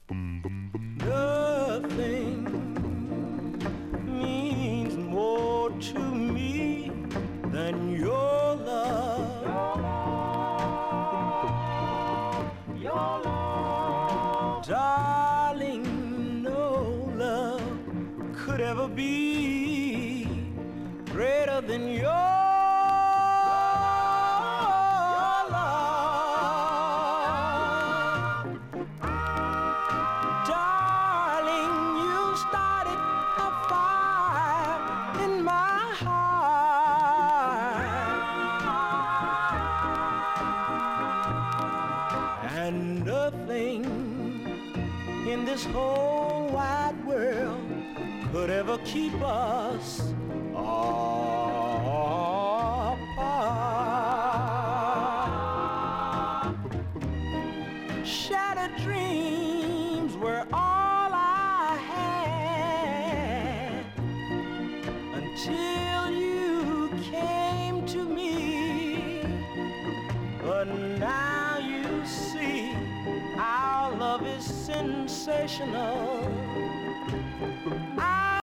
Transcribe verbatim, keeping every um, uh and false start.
Nothing means more to me than your love. Your love, darling, no love could ever be greater than your love. Darling, you started a fire in my heart, and nothing in this whole wide world could ever keep us apart. Shattered dreams were all I had until you came to me. But now you see our love is sensational. I